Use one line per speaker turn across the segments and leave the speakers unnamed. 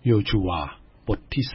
โยชูวาบทที่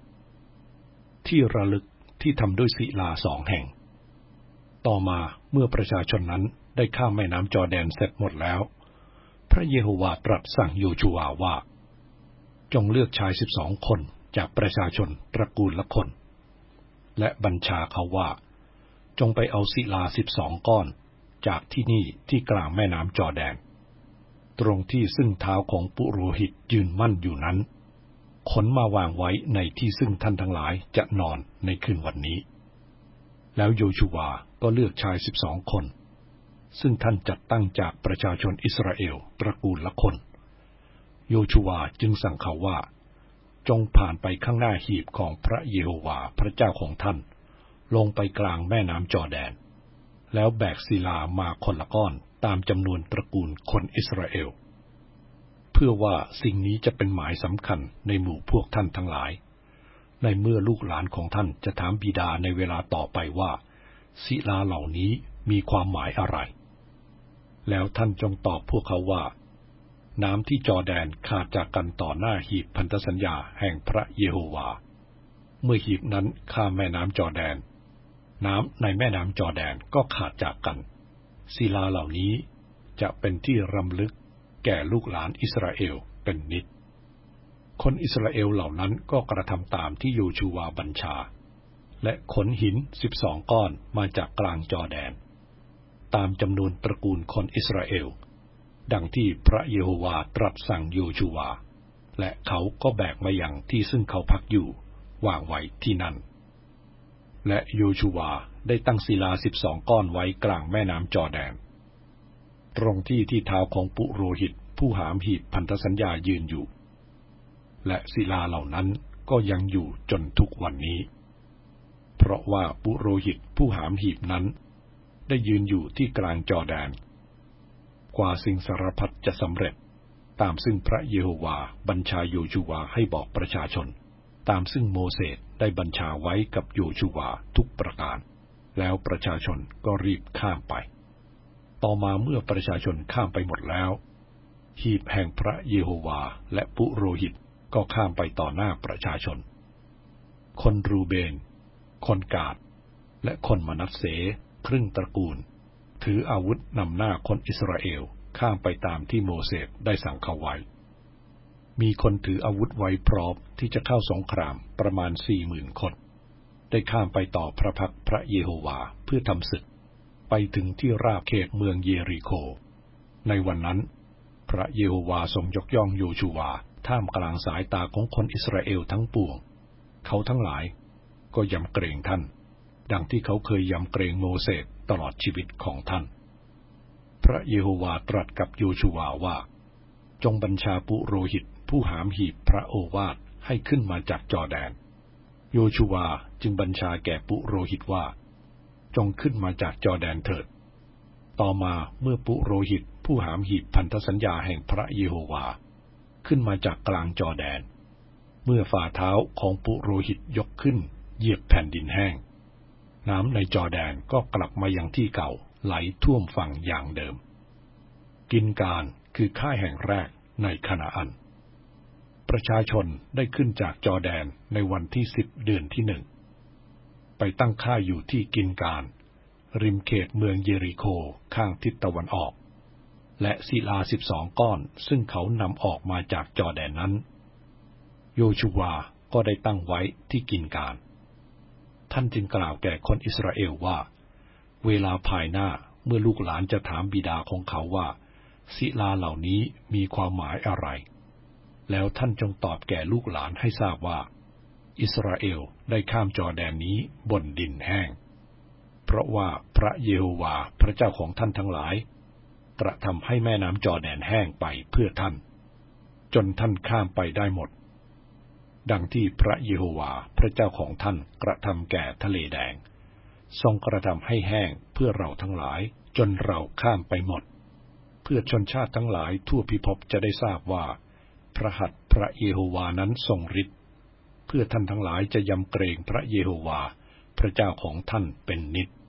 4ที่ระลึกที่ทำด้วยศิลา2 แห่งต่อมาเมื่อประชาชนนั้นได้ข้ามแม่น้ำจอร์แดนเสร็จหมดแล้วพระเยโฮวาตรัสสั่งโยชูวาว่าจงเลือกชาย12 คนจากประชาชนตระกูลละคนและบัญชาเขาว่าจงไปเอาศิลา12 ก้อนจากที่นี่ที่กลางแม่น้ำจอร์แดนตรงที่ซึ่งเท้าของปุโรหิตยืนมั่นอยู่นั้นขนมาวางไว้ในที่ซึ่งท่านทั้งหลายจะนอนในคืนวันนี้แล้วโยชูวาก็เลือกชาย12 คนซึ่งท่านจัดตั้งจากประชาชนอิสราเอลตระกูลละคนโยชูวาจึงสั่งเขาว่าจงผ่านไปข้างหน้าหีบของพระเยโฮวาพระเจ้าของท่านลงไปกลางแม่น้ำจอร์แดนแล้วแบกศิลามาคนละก้อนตามจำนวนตระกูลคนอิสราเอลเพื่อว่าสิ่งนี้จะเป็นหมายสำคัญในหมู่พวกท่านทั้งหลายในเมื่อลูกหลานของท่านจะถามบิดาในเวลาต่อไปว่าศิลาเหล่านี้มีความหมายอะไรแล้วท่านจงตอบพวกเขาว่าน้ำที่จอร์แดนขาดจากกันต่อหน้าหีบพันธสัญญาแห่งพระเยโฮวาเมื่อหีบนั้นข้ามแม่น้ำจอร์แดนน้ำในแม่น้ำจอร์แดนก็ขาดจากกันศิลาเหล่านี้จะเป็นที่รำลึกแก่ลูกหลานอิสราเอลเป็นนิจคนอิสราเอลเหล่านั้นก็กระทำตามที่โยชูวาบัญชาและขนหิน12 ก้อนมาจากกลางจอร์แดนตามจำนวนตระกูลคนอิสราเอลดังที่พระเยโฮวาตรัสสั่งโยชูวาและเขาก็แบกมาอย่างที่ซึ่งเขาพักอยู่วางไว้ที่นั่นและโยชูวาได้ตั้งศิลา12 ก้อนไว้กลางแม่น้ำจอร์แดนตรงที่ที่เท้าของปุโรหิตผู้หามหีบพันธสัญญายืนอยู่และศิลาเหล่านั้นก็ยังอยู่จนทุกวันนี้เพราะว่าปุโรหิตผู้หามหีบนั้นได้ยืนอยู่ที่กลางจอร์แดนกว่าสิ่งสารพัดจะสำเร็จตามซึ่งพระเยโฮวาบัญชาโยชูวาให้บอกประชาชนตามซึ่งโมเสสได้บัญชาไว้กับโยชูวาทุกประการแล้วประชาชนก็รีบข้ามไปต่อมาเมื่อประชาชนข้ามไปหมดแล้วหีบแห่งพระเยโฮวาและปุโรหิตก็ข้ามไปต่อหน้าประชาชนคนรูเบนคนกาดและคนมนัสเสครึ่งตระกูลถืออาวุธนำหน้าคนอิสราเอลข้ามไปตามที่โมเสสได้สั่งเขาไว้มีคนถืออาวุธไว้พร้อมที่จะเข้าสงครามประมาณ 40,000 คนได้ข้ามไปต่อพระพักพระเยโฮวาเพื่อทำศึกไปถึงที่ราบเขตเมืองเยริโคในวันนั้นพระเยโฮวาทรงยกย่องโยชูวาท่ามกลางสายตาของคนอิสราเอลทั้งปวงเขาทั้งหลายก็ยำเกรงท่านดังที่เขาเคยยำเกรงโมเสสตลอดชีวิตของท่านพระเยโฮวาตรัสกับโยชูวาว่าจงบัญชาปุโรหิตผู้หามหีบพระโอวาทให้ขึ้นมาจากจอร์แดนโยชูวาจึงบัญชาแก่ปุโรหิตว่าจงขึ้นมาจากจอร์แดนเถิดต่อมาเมื่อปุโรหิตผู้หามหีบพันธสัญญาแห่งพระเยโฮวาขึ้นมาจากกลางจอร์แดนเมื่อฝ่าเท้าของปุโรหิตยกขึ้นเหยียบแผ่นดินแห้งน้ำในจอร์แดนก็กลับมายังที่เก่าไหลท่วมฝั่งอย่างเดิมกินการคือค่ายแห่งแรกในคานาอันประชาชนได้ขึ้นจากจอร์แดนในวันที่10 เดือนที่ 1ไปตั้งค่ายอยู่ที่กินการริมเขตเมืองเยริโคข้างทิศตะวันออกและศิลา12 ก้อนซึ่งเขานำออกมาจากจอร์แดนนั้นโยชูวาก็ได้ตั้งไว้ที่กินการท่านจึงกล่าวแก่คนอิสราเอลว่าเวลาภายหน้าเมื่อลูกหลานจะถามบิดาของเขาว่าศิลาเหล่านี้มีความหมายอะไรแล้วท่านจงตอบแก่ลูกหลานให้ทราบว่าอิสราเอลได้ข้ามจอร์แดนนี้บนดินแห้งเพราะว่าพระเยโฮวาพระเจ้าของท่านทั้งหลายกระทำให้แม่น้ำจอร์แดนแห้งไปเพื่อท่านจนท่านข้ามไปได้หมดดังที่พระเยโฮวาพระเจ้าของท่านกระทำแก่ทะเลแดงทรงกระทำให้แห้งเพื่อเราทั้งหลายจนเราข้ามไปหมดเพื่อชนชาติทั้งหลายทั่วพิภพจะได้ทราบว่าพระหัตถ์พระเยโฮวานั้นทรงฤทธิ์เพื่อท่านทั้งหลายจะยำเกรงพระเยโฮวาพระเจ้าของท่านเป็นนิจ